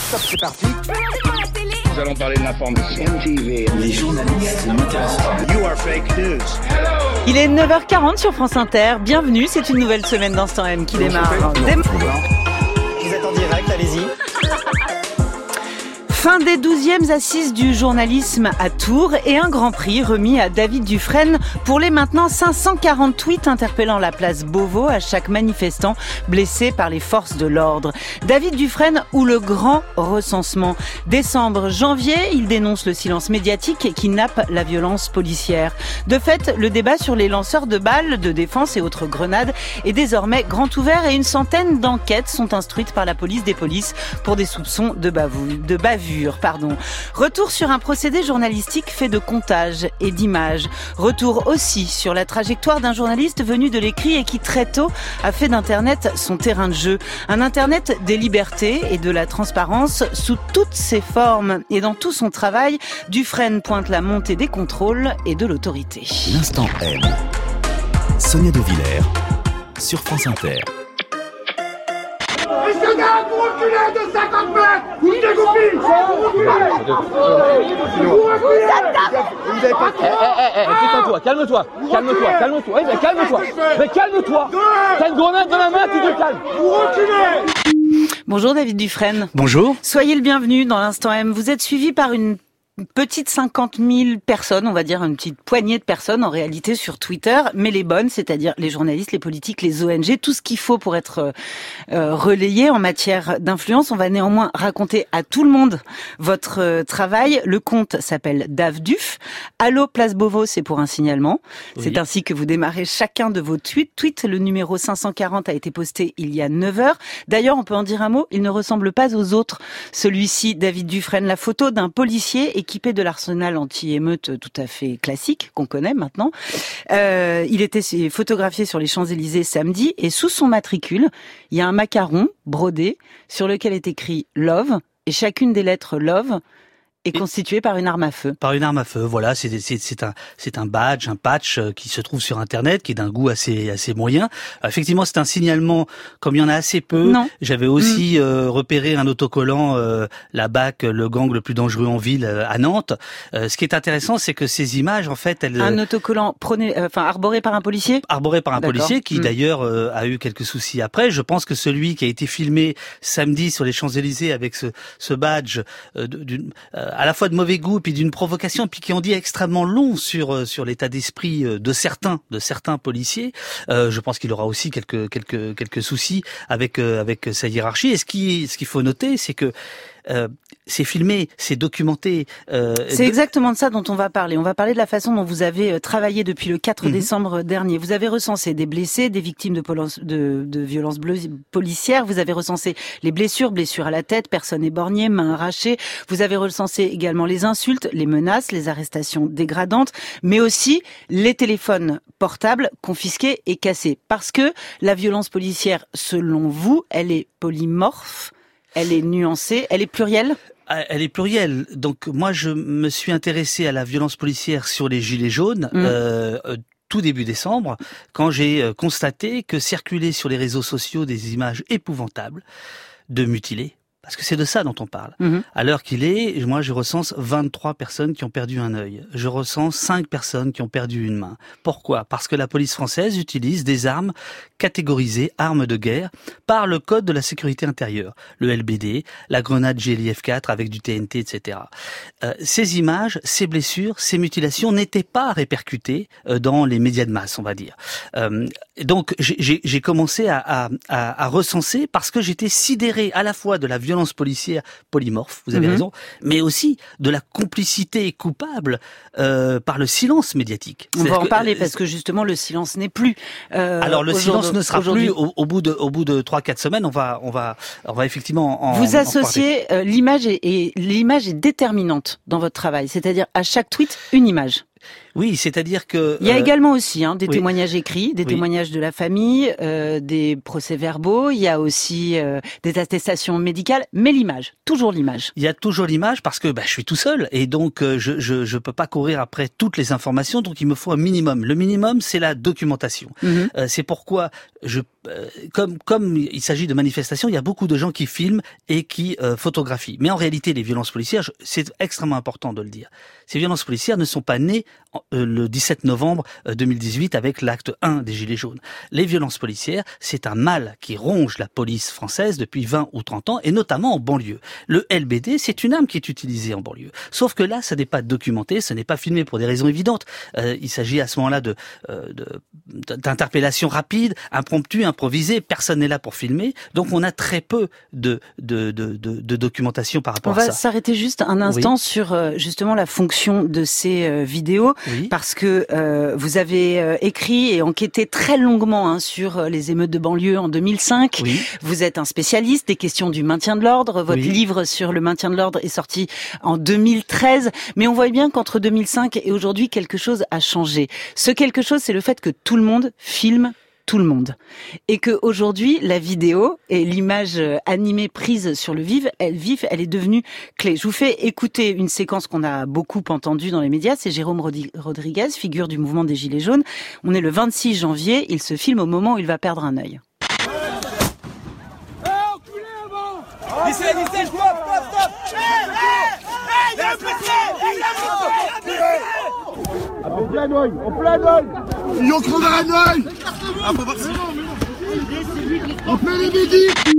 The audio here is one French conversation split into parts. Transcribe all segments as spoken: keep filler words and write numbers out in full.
Stop, c'est parti. Nous allons parler de l'information. M T V, les journalistes ne m'intéressent pas. You are fake news. Il est neuf heures quarante sur France Inter. Bienvenue, c'est une nouvelle semaine d'Instant M qui démarre. Dé- Vous êtes en direct, allez-y. Fin des douzièmes assises du journalisme à Tours et un grand prix remis à David Dufresne pour les maintenant cinq cent quarante tweets interpellant la place Beauvau à chaque manifestant blessé par les forces de l'ordre. David Dufresne ou le grand recensement. Décembre, janvier, il dénonce le silence médiatique qui nappe la violence policière. De fait, le débat sur les lanceurs de balles, de défense et autres grenades est désormais grand ouvert et une centaine d'enquêtes sont instruites par la police des polices pour des soupçons de bavou- de bavure. Pardon. Retour sur un procédé journalistique fait de comptage et d'images. Retour aussi sur la trajectoire d'un journaliste venu de l'écrit et qui très tôt a fait d'Internet son terrain de jeu. Un Internet des libertés et de la transparence sous toutes ses formes. Et dans tout son travail, Dufresne pointe la montée des contrôles et de l'autorité. L'Instant M. Sonia De Villers sur France Inter. Messieurs, dames, vous reculez de cinquante mètres. Vous dégoupillez. Vous reculez. Vous reculez. Vous avez pas... Eh, eh, eh, tais-toi, calme-toi, calme-toi, calme-toi, mais calme-toi, mais calme-toi. T'as une grenade dans la main, tu te calmes. Vous reculez. Bonjour David Dufresne. Bonjour. Soyez le bienvenu dans l'Instant M. Vous êtes suivi par une petite cinquante mille personnes, on va dire une petite poignée de personnes en réalité sur Twitter, mais les bonnes, c'est-à-dire les journalistes, les politiques, les O N G, tout ce qu'il faut pour être euh, relayé en matière d'influence. On va néanmoins raconter à tout le monde votre euh, travail. Le compte s'appelle DavDuf. Allô Place Beauvau, c'est pour un signalement. Oui. C'est ainsi que vous démarrez chacun de vos tweets. Tweet, le numéro cinq cent quarante a été posté il y a neuf heures. D'ailleurs, on peut en dire un mot, il ne ressemble pas aux autres. Celui-ci, David Dufresne, la photo d'un policier et équipé de l'arsenal anti-émeute tout à fait classique qu'on connaît maintenant. Euh, il était photographié sur les Champs-Élysées samedi et sous son matricule, il y a un macaron brodé sur lequel est écrit Love et chacune des lettres Love est constitué par une arme à feu. Par une arme à feu, voilà, c'est c'est c'est un c'est un badge, un patch qui se trouve sur internet, qui est d'un goût assez assez moyen. Effectivement, c'est un signalement comme il y en a assez peu. Non. J'avais aussi mmh. euh, repéré un autocollant euh, la B A C, le gang le plus dangereux en ville euh, à Nantes. Euh, ce qui est intéressant, c'est que ces images, en fait, elles un autocollant prôné, euh, enfin arboré par un policier. Arboré par un D'accord. policier qui mmh. d'ailleurs euh, a eu quelques soucis après. Je pense que celui qui a été filmé samedi sur les Champs-Élysées avec ce ce badge euh, d'une euh, à la fois de mauvais goût puis d'une provocation puis qui en dit extrêmement long sur sur l'état d'esprit de certains de certains policiers. Euh, je pense qu'il aura aussi quelques quelques quelques soucis avec avec sa hiérarchie. Et ce qui ce qu'il faut noter, c'est que Euh, c'est filmé, c'est documenté. Euh, c'est exactement de ça dont on va parler. On va parler de la façon dont vous avez travaillé depuis le quatre mmh. décembre dernier. Vous avez recensé des blessés, des victimes de, polo- de, de violences policières. Vous avez recensé les blessures, blessures à la tête, personnes éborgnées, mains arrachées. Vous avez recensé également les insultes, les menaces, les arrestations dégradantes, mais aussi les téléphones portables confisqués et cassés. Parce que la violence policière, selon vous, elle est polymorphe. Elle est nuancée, elle est plurielle ? Elle est plurielle. Donc moi, je me suis intéressé à la violence policière sur les gilets jaunes mmh. euh, tout début décembre, quand j'ai constaté que circulaient sur les réseaux sociaux des images épouvantables de mutilés. Parce que c'est de ça dont on parle. Mmh. À l'heure qu'il est, moi je recense vingt-trois personnes qui ont perdu un œil. Je recense cinq personnes qui ont perdu une main. Pourquoi ? Parce que la police française utilise des armes catégorisées armes de guerre par le code de la sécurité intérieure. Le L B D, la grenade G L I F quatre avec du T N T, et cetera. Euh, ces images, ces blessures, ces mutilations n'étaient pas répercutées euh, dans les médias de masse, on va dire. Euh, donc j'ai, j'ai commencé à, à, à, à recenser parce que j'étais sidéré à la fois de la violence policière polymorphe, vous avez mmh. raison, mais aussi de la complicité coupable euh, par le silence médiatique. On va en que, parler parce que justement le silence n'est plus. Euh, alors le silence ne sera plus au, au bout de au bout de trois quatre semaines. On va on va on va effectivement en vous en associez euh, l'image et, et l'image est déterminante dans votre travail, c'est-à-dire à chaque tweet une image. Oui, c'est-à-dire que... Il y a euh, également aussi hein, des oui. témoignages écrits, des oui. témoignages de la famille, euh, des procès-verbaux, il y a aussi euh, des attestations médicales, mais l'image, toujours l'image. Il y a toujours l'image parce que bah, je suis tout seul et donc euh, je, je je peux pas courir après toutes les informations, donc il me faut un minimum. Le minimum, c'est la documentation. Mm-hmm. Euh, c'est pourquoi je euh, comme comme il s'agit de manifestations, il y a beaucoup de gens qui filment et qui euh, photographient. Mais en réalité, les violences policières, je, c'est extrêmement important de le dire. Ces violences policières ne sont pas nées euh, le dix-sept novembre deux mille dix-huit avec l'acte un des Gilets jaunes. Les violences policières, c'est un mal qui ronge la police française depuis vingt ou trente ans, et notamment en banlieue. Le L B D, c'est une arme qui est utilisée en banlieue. Sauf que là, ça n'est pas documenté, ce n'est pas filmé pour des raisons évidentes. Euh, il s'agit à ce moment-là de, euh, de d'interpellations rapides, impromptues, improvisées. Personne n'est là pour filmer, donc on a très peu de de de, de, de documentation par rapport à ça. On va ça. s'arrêter juste un instant oui. sur euh, justement la fonction de ces euh, vidéos, oui. parce que euh, vous avez euh, écrit et enquêté très longuement hein, sur euh, les émeutes de banlieue en deux mille cinq. Oui. Vous êtes un spécialiste des questions du maintien de l'ordre. Votre oui. livre sur le maintien de l'ordre est sorti en deux mille treize. Mais on voit bien qu'entre deux mille cinq et aujourd'hui, quelque chose a changé. Ce quelque chose, c'est le fait que tout le monde filme tout le monde. Et que aujourd'hui, la vidéo et l'image animée prise sur le vif, elle, vif, elle est devenue clé. Je vous fais écouter une séquence qu'on a beaucoup entendue dans les médias. C'est Jérôme Rodriguez, figure du mouvement des Gilets jaunes. On est le vingt-six janvier. Il se filme au moment où il va perdre un œil. En plein oeil, en plein oeil. Ils ont crevé un oeil. On fait les médics.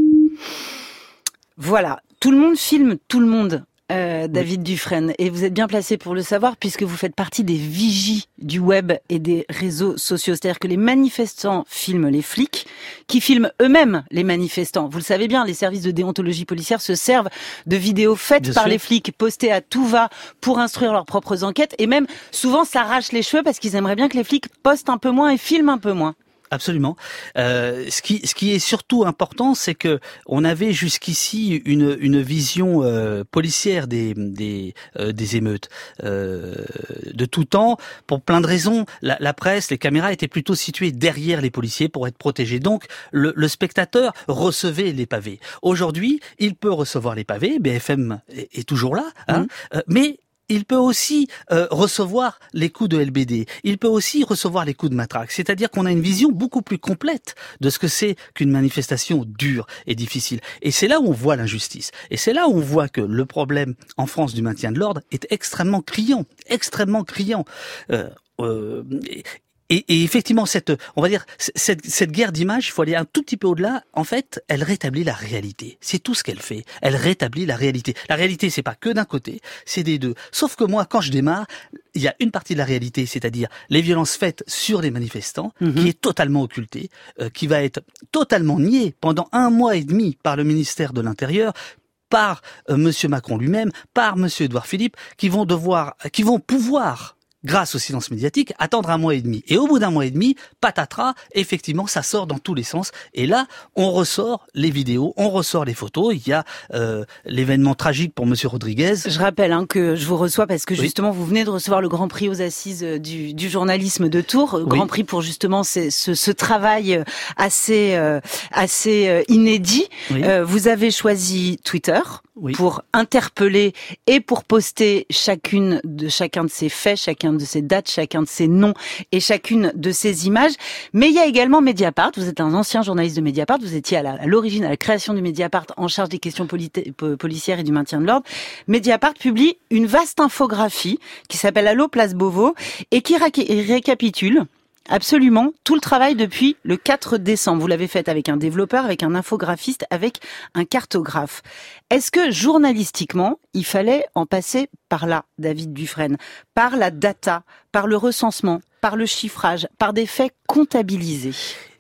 Voilà, tout le monde filme tout le monde. Euh, David oui. Dufresne, et vous êtes bien placé pour le savoir puisque vous faites partie des vigies du web et des réseaux sociaux. C'est-à-dire que les manifestants filment les flics, qui filment eux-mêmes les manifestants. Vous le savez bien, les services de déontologie policière se servent de vidéos faites bien par sûr. Les flics, postées à tout va pour instruire leurs propres enquêtes, et même souvent s'arrachent les cheveux parce qu'ils aimeraient bien que les flics postent un peu moins et filment un peu moins. Absolument. Euh, ce qui, ce qui est surtout important, c'est que on avait jusqu'ici une, une vision euh, policière des, des, euh, des émeutes euh, de tout temps, pour plein de raisons. La, la presse, les caméras étaient plutôt situées derrière les policiers pour être protégés. Donc, le, le spectateur recevait les pavés. Aujourd'hui, il peut recevoir les pavés. B F M est, est toujours là, hein, mmh. euh, mais il peut aussi euh, recevoir les coups de L B D. Il peut aussi recevoir les coups de matraque. C'est-à-dire qu'on a une vision beaucoup plus complète de ce que c'est qu'une manifestation dure et difficile. Et c'est là où on voit l'injustice. Et c'est là où on voit que le problème en France du maintien de l'ordre est extrêmement criant, extrêmement criant. Euh, euh, et, Et, et effectivement, cette, on va dire, cette, cette guerre d'image, il faut aller un tout petit peu au-delà. En fait, elle rétablit la réalité. C'est tout ce qu'elle fait. Elle rétablit la réalité. La réalité, c'est pas que d'un côté, c'est des deux. Sauf que moi, quand je démarre, il y a une partie de la réalité, c'est-à-dire les violences faites sur les manifestants, mmh. qui est totalement occultée, euh, qui va être totalement niée pendant un mois et demi par le ministère de l'Intérieur, par euh, Monsieur Macron lui-même, par Monsieur Édouard Philippe, qui vont devoir, qui vont pouvoir, grâce au silence médiatique, attendre un mois et demi. Et au bout d'un mois et demi, patatras, effectivement, ça sort dans tous les sens. Et là, on ressort les vidéos, on ressort les photos. Il y a euh, l'événement tragique pour Monsieur Rodriguez. Je rappelle hein, que je vous reçois parce que justement, oui. vous venez de recevoir le Grand Prix aux assises du, du journalisme de Tours. Oui. Grand Prix pour justement ce, ce, ce travail assez, euh, assez inédit. Oui. Euh, vous avez choisi Twitter. Oui. Pour interpeller et pour poster chacune de chacun de ces faits, chacun de ces dates, chacun de ces noms et chacune de ces images. Mais il y a également Mediapart. Vous êtes un ancien journaliste de Mediapart. Vous étiez à, la, à l'origine, à la création du Mediapart, en charge des questions politi- policières et du maintien de l'ordre. Mediapart publie une vaste infographie qui s'appelle Allô, place Beauvau et qui ré- récapitule absolument tout le travail depuis le quatre décembre. Vous l'avez fait avec un développeur, avec un infographiste, avec un cartographe. Est-ce que journalistiquement, il fallait en passer par là, David Dufresne, par la data, par le recensement, par le chiffrage, par des faits comptabilisés?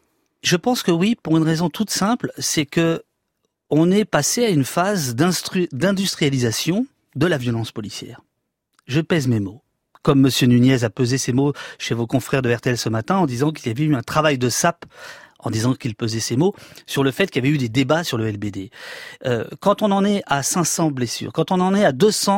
Je pense que oui, pour une raison toute simple, c'est que on est passé à une phase d'instru- d'industrialisation de la violence policière. Je pèse mes mots. Comme Monsieur Nunez a pesé ses mots chez vos confrères de R T L ce matin en disant qu'il y avait eu un travail de sape, en disant qu'il pesait ses mots, sur le fait qu'il y avait eu des débats sur le L B D. Euh, quand on en est à cinq cents blessures, quand on en est à deux cents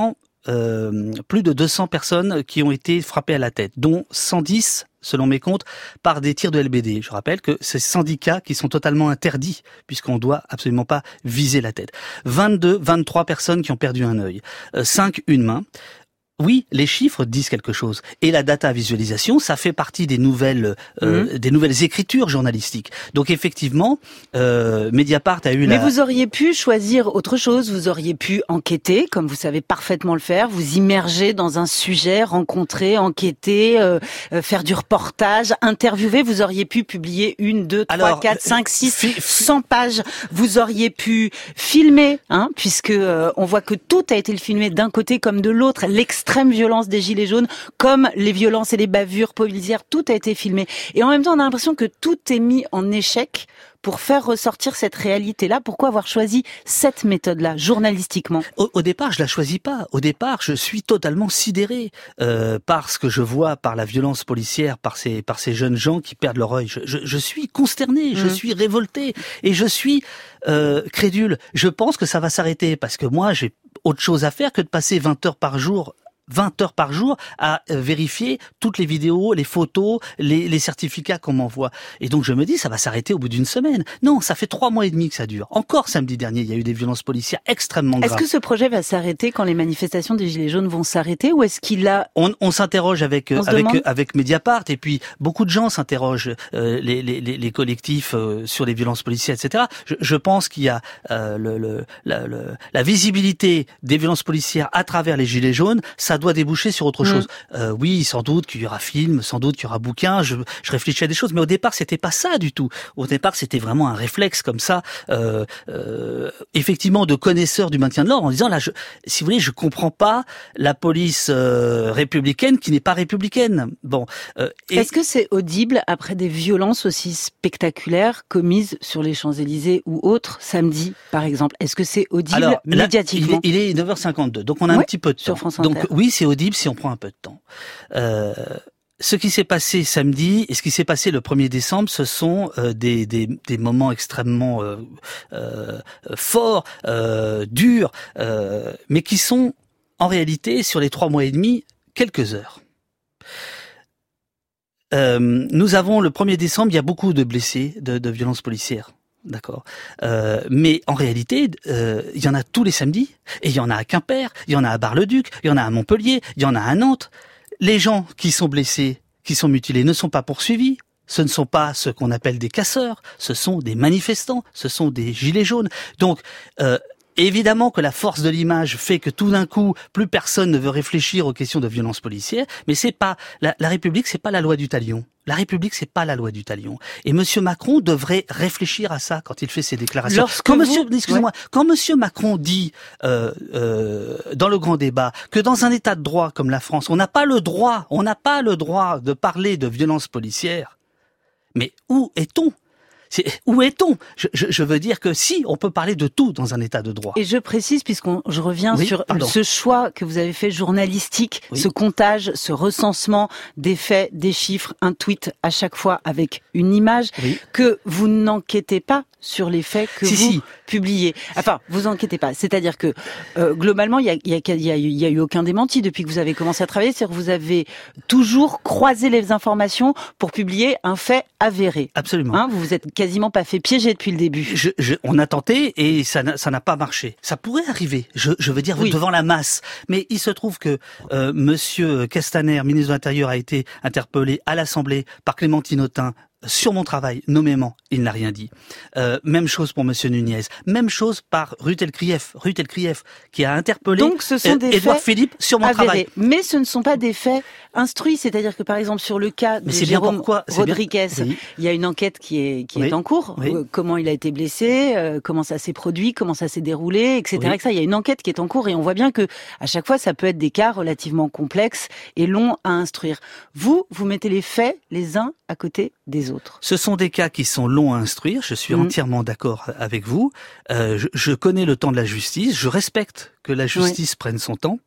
euh, plus de deux cents personnes qui ont été frappées à la tête, dont cent dix, selon mes comptes, par des tirs de L B D. Je rappelle que c'est syndicats qui sont totalement interdits, puisqu'on doit absolument pas viser la tête. vingt-deux, vingt-trois personnes qui ont perdu un œil, euh, cinq une main. Oui, les chiffres disent quelque chose. Et la data visualisation, ça fait partie des nouvelles, euh, mmh. des nouvelles écritures journalistiques. Donc effectivement, euh, Mediapart a eu Mais la... vous auriez pu choisir autre chose. Vous auriez pu enquêter, comme vous savez parfaitement le faire, vous immerger dans un sujet, rencontrer, enquêter, euh, faire du reportage, interviewer. Vous auriez pu publier une, deux, trois, Alors, quatre, cinq, six, fi- cent pages. Vous auriez pu filmer, hein, puisque euh, on voit que tout a été filmé d'un côté comme de l'autre. L'extrême violence des gilets jaunes, comme les violences et les bavures policières, tout a été filmé. Et en même temps, on a l'impression que tout est mis en échec pour faire ressortir cette réalité-là. Pourquoi avoir choisi cette méthode-là, journalistiquement ? Au, au départ, je la choisis pas. Au départ, je suis totalement sidéré euh, par ce que je vois, par la violence policière, par ces par ces jeunes gens qui perdent leur œil. Je, je, je suis consterné, mmh. je suis révolté et je suis euh, crédule. Je pense que ça va s'arrêter parce que moi, j'ai autre chose à faire que de passer vingt heures par jour vingt heures par jour à vérifier toutes les vidéos, les photos, les, les certificats qu'on m'envoie. Et donc je me dis, ça va s'arrêter au bout d'une semaine. Non, ça fait trois mois et demi que ça dure. Encore samedi dernier, il y a eu des violences policières extrêmement graves. Est-ce que ce projet va s'arrêter quand les manifestations des Gilets jaunes vont s'arrêter, ou est-ce qu'il a... On, on s'interroge avec on avec avec Mediapart, et puis beaucoup de gens s'interrogent, euh, les, les, les collectifs euh, sur les violences policières, et cetera. Je, je pense qu'il y a euh, le, le, la, le, la visibilité des violences policières à travers les Gilets jaunes. Ça doit déboucher sur autre chose. Mmh. Euh, oui, sans doute qu'il y aura film, sans doute qu'il y aura bouquin. Je, je réfléchis à des choses, mais au départ, c'était pas ça du tout. Au départ, c'était vraiment un réflexe comme ça, euh, euh, effectivement, de connaisseurs du maintien de l'ordre, en disant là, je, si vous voulez, je comprends pas la police euh, républicaine qui n'est pas républicaine. Bon. Euh, et... Est-ce que c'est audible après des violences aussi spectaculaires commises sur les Champs-Élysées ou autres samedi, par exemple? Est-ce que c'est audible Alors, médiatiquement? Là, il, est, il est neuf heures cinquante-deux, donc on a oui, un petit peu de temps. Sur France Inter. Donc oui, c'est audible si on prend un peu de temps. Euh, ce qui s'est passé samedi et ce qui s'est passé le premier décembre, ce sont euh, des, des, des moments extrêmement euh, euh, forts, euh, durs, euh, mais qui sont en réalité, sur les trois mois et demi, quelques heures. Euh, nous avons le premier décembre, il y a beaucoup de blessés de, de violences policières. D'accord. Euh, mais en réalité, euh, il y en a tous les samedis, et il y en a à Quimper, il y en a à Bar-le-Duc, il y en a à Montpellier, il y en a à Nantes. Les gens qui sont blessés, qui sont mutilés, ne sont pas poursuivis. Ce ne sont pas ce qu'on appelle des casseurs, ce sont des manifestants, ce sont des gilets jaunes. Donc, euh, évidemment que la force de l'image fait que tout d'un coup, plus personne ne veut réfléchir aux questions de violence policière, mais c'est pas la, la République, c'est pas la loi du talion. La République, c'est pas la loi du talion. Et Monsieur Macron devrait réfléchir à ça quand il fait ses déclarations. Lorsque quand vous... Monsieur, excusez-moi, ouais. quand Monsieur Macron dit euh, euh, dans le grand débat que dans un État de droit comme la France, on n'a pas le droit, on n'a pas le droit de parler de violence policière. Mais où est-on ? C'est, où est-on ? je, je, je veux dire que si, on peut parler de tout dans un état de droit. Et je précise, puisqu'on, je reviens oui, sur pardon. ce choix que vous avez fait journalistique, oui. ce comptage, ce recensement des faits, des chiffres, un tweet à chaque fois avec une image, oui. que vous n'enquêtez pas sur les faits que si, vous si. publiez. Enfin, vous enquêtez pas. C'est-à-dire que euh, globalement, il y a, il y a, il y a, il y a eu aucun démenti depuis que vous avez commencé à travailler. C'est-à-dire que vous avez toujours croisé les informations pour publier un fait avéré. Absolument. Hein, vous vous êtes quasiment pas fait piéger depuis le début. Je, je, on a tenté et ça n'a, ça n'a pas marché. Ça pourrait arriver. Je, je veux dire oui. devant la masse. Mais il se trouve que euh, Monsieur Castaner, ministre de l'Intérieur, a été interpellé à l'Assemblée par Clémentine Autain sur mon travail, nommément, il n'a rien dit. Euh, même chose pour Monsieur Nunez. Même chose par Ruth Elkrief, Ruth Elkrief, qui a interpellé Donc, ce sont des Édouard faits Philippe sur mon avérés. travail. Mais ce ne sont pas des faits instruits. C'est-à-dire que, par exemple, sur le cas de Jérôme Rodriguez, oui. il y a une enquête qui est, qui oui. est en cours. Oui. Euh, comment il a été blessé, euh, comment ça s'est produit, comment ça s'est déroulé, et cetera. Oui. Et ça, il y a une enquête qui est en cours et on voit bien que, à chaque fois, ça peut être des cas relativement complexes et longs à instruire. Vous, vous mettez les faits les uns à côté des autres. Ce sont des cas qui sont longs à instruire, je suis mmh. entièrement d'accord avec vous. Euh, je, je connais le temps de la justice, je respecte que la justice oui. prenne son temps,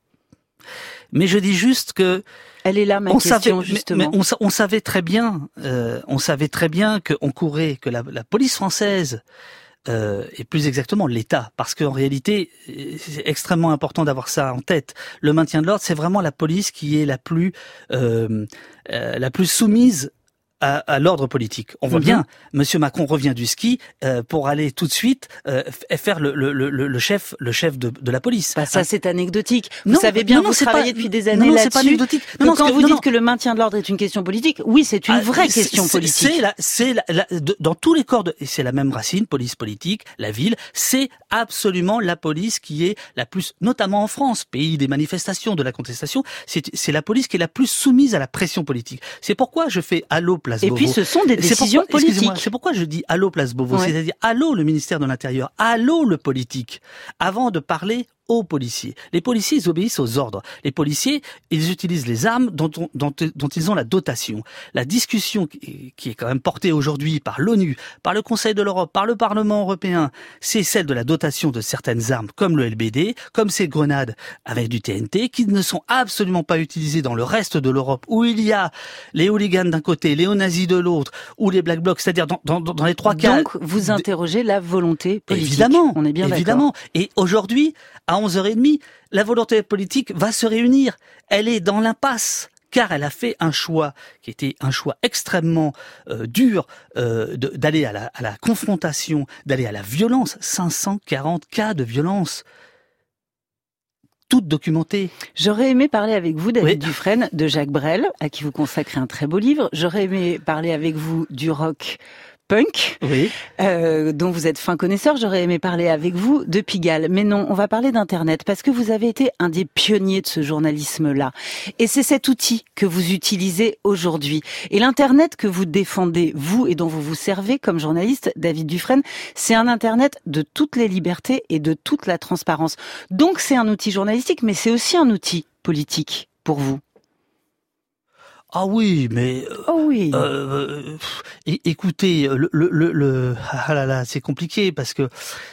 mais je dis juste que elle est là ma on question savait, justement. Mais, mais on, on savait très bien, euh, on savait très bien qu'on courait, que la, la police française euh, et plus exactement l'État, parce qu'en réalité, c'est extrêmement important d'avoir ça en tête. Le maintien de l'ordre, c'est vraiment la police qui est la plus euh, euh, la plus soumise à, à l'ordre politique. On voit mm-hmm. bien, Monsieur Macron revient du ski euh, pour aller tout de suite euh, faire le, le, le, le chef, le chef de, de la police. Bah ça, ah. c'est anecdotique. Vous non, savez bien, non, non, vous travaillez pas, depuis des années non, non, là-dessus. C'est pas anecdotique. Non, non, quand que, vous non, dites non. que le maintien de l'ordre est une question politique, oui, c'est une ah, vraie c'est, question c'est, politique. C'est la, c'est la, la, de, dans tous les corps de, et c'est la même racine, police politique, la ville, c'est absolument la police qui est la plus, notamment en France, pays des manifestations, de la contestation, c'est, c'est la police qui est la plus soumise à la pression politique. C'est pourquoi je fais allô place Et Beauvau. puis ce sont des décisions pourquoi, politiques. C'est pourquoi je dis allô place Beauvau, ouais. c'est-à-dire allô le ministère de l'Intérieur, allô le politique, avant de parler aux policiers. Les policiers, ils obéissent aux ordres. Les policiers, ils utilisent les armes dont, on, dont, dont ils ont la dotation. La discussion qui est quand même portée aujourd'hui par l'ONU, par le Conseil de l'Europe, par le Parlement européen, c'est celle de la dotation de certaines armes, comme le L B D, comme ces grenades avec du T N T, qui ne sont absolument pas utilisées dans le reste de l'Europe, où il y a les hooligans d'un côté, les néo-nazis de l'autre, ou les black blocs, c'est-à-dire dans, dans, dans les trois cas. Donc, vous interrogez la volonté politique. Évidemment. On est bien évidemment. d'accord. Et aujourd'hui, à onze heures trente, la volonté politique va se réunir. Elle est dans l'impasse, car elle a fait un choix qui était un choix extrêmement euh, dur euh, de, d'aller à la, à la confrontation, d'aller à la violence. cinq cent quarante cas de violence, toutes documentées. J'aurais aimé parler avec vous, David oui. Dufresne, de Jacques Brel, à qui vous consacrez un très beau livre. J'aurais aimé parler avec vous du rock punk, oui. euh, dont vous êtes fin connaisseur. J'aurais aimé parler avec vous de Pigalle. Mais non, on va parler d'Internet, parce que vous avez été un des pionniers de ce journalisme-là. Et c'est cet outil que vous utilisez aujourd'hui. Et l'Internet que vous défendez, vous, et dont vous vous servez comme journaliste, David Dufresne, c'est un Internet de toutes les libertés et de toute la transparence. Donc c'est un outil journalistique, mais c'est aussi un outil politique pour vous. Ah oui, mais oh oui. Euh, euh, écoutez, le, le, le, le ah là là, c'est compliqué parce que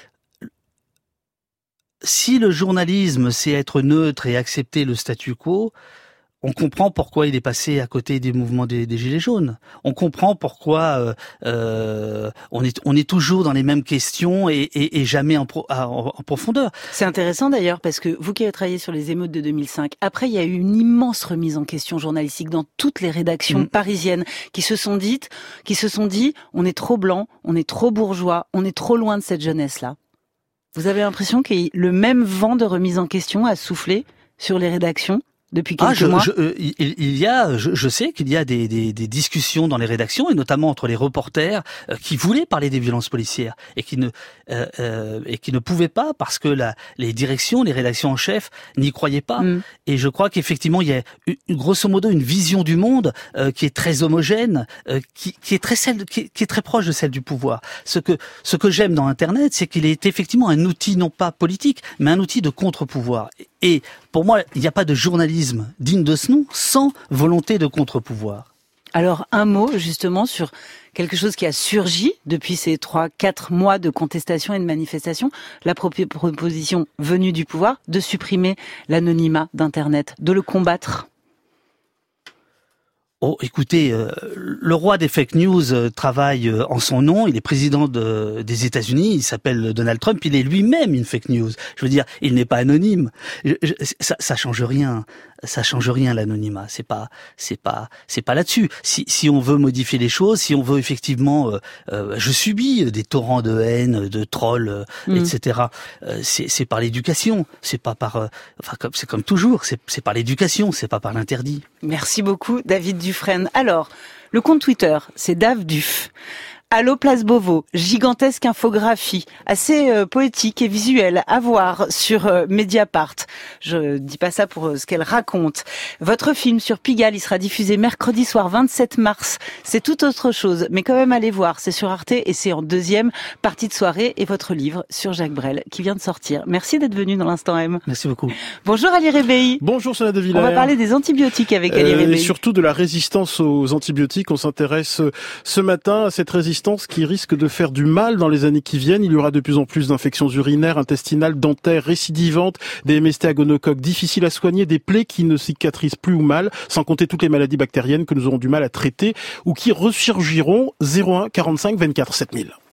si le journalisme c'est être neutre et accepter le statu quo, on comprend pourquoi il est passé à côté des mouvements des, des Gilets jaunes. On comprend pourquoi euh, euh, on est on est toujours dans les mêmes questions et, et, et jamais en, pro, à, en, en profondeur. C'est intéressant d'ailleurs parce que vous qui avez travaillé sur les émeutes de deux mille cinq, après il y a eu une immense remise en question journalistique dans toutes les rédactions mmh. parisiennes qui se sont dites, qui se sont dit, on est trop blanc, on est trop bourgeois, on est trop loin de cette jeunesse-là. Vous avez l'impression que le même vent de remise en question a soufflé sur les rédactions depuis quelques ah, je, mois. Je, euh, il, il y a, je, je sais qu'il y a des, des, des discussions dans les rédactions et notamment entre les reporters euh, qui voulaient parler des violences policières et qui ne euh, euh, et qui ne pouvaient pas parce que la, les directions, les rédactions en chef n'y croyaient pas. Mm. Et je crois qu'effectivement il y a une, grosso modo une vision du monde euh, qui est très homogène, euh, qui, qui est très celle, qui, qui est très proche de celle du pouvoir. Ce que ce que j'aime dans Internet, c'est qu'il est effectivement un outil non pas politique, mais un outil de contre-pouvoir. Et pour moi, il n'y a pas de journalisme digne de ce nom sans volonté de contre-pouvoir. Alors, un mot justement sur quelque chose qui a surgi depuis ces trois, quatre mois de contestation et de manifestation, la proposition venue du pouvoir de supprimer l'anonymat d'Internet, de le combattre. Oh, écoutez, euh, le roi des fake news euh, travaille euh, en son nom. Il est président de, des États-Unis. Il s'appelle Donald Trump. Il est lui-même une fake news. Je veux dire, il n'est pas anonyme. Je, je, ça, ça change rien. Ça change rien l'anonymat. C'est pas, c'est pas, c'est pas là-dessus. Si, si on veut modifier les choses, si on veut effectivement, euh, euh, je subis des torrents de haine, de trolls, euh, mmh. et cetera. Euh, c'est, c'est par l'éducation. C'est pas par, euh, enfin, comme, c'est comme toujours. C'est, c'est par l'éducation. C'est pas par l'interdit. Merci beaucoup, David Dufresne. Alors, le compte Twitter, c'est Davduf. Allô Place Beauvau, gigantesque infographie, assez euh, poétique et visuelle à voir sur euh, Mediapart. Je dis pas ça pour euh, ce qu'elle raconte. Votre film sur Pigalle, il sera diffusé mercredi soir vingt-sept mars. C'est tout autre chose, mais quand même allez voir. C'est sur Arte et c'est en deuxième partie de soirée. Et votre livre sur Jacques Brel qui vient de sortir. Merci d'être venu dans l'Instant M. Merci beaucoup. Bonjour Ali Rebéi. Bonjour Sonia De Villers. On va parler des antibiotiques avec Ali euh, Rebéi. Et surtout de la résistance aux antibiotiques. On s'intéresse ce matin à cette résistance qui risque de faire du mal dans les années qui viennent. Il y aura de plus en plus d'infections urinaires, intestinales, dentaires, récidivantes, des M S T à gonocoque difficiles à soigner, des plaies qui ne cicatrisent plus ou mal, sans compter toutes les maladies bactériennes que nous aurons du mal à traiter ou qui ressurgiront. Zéro un quarante-cinq vingt-quatre sept mille.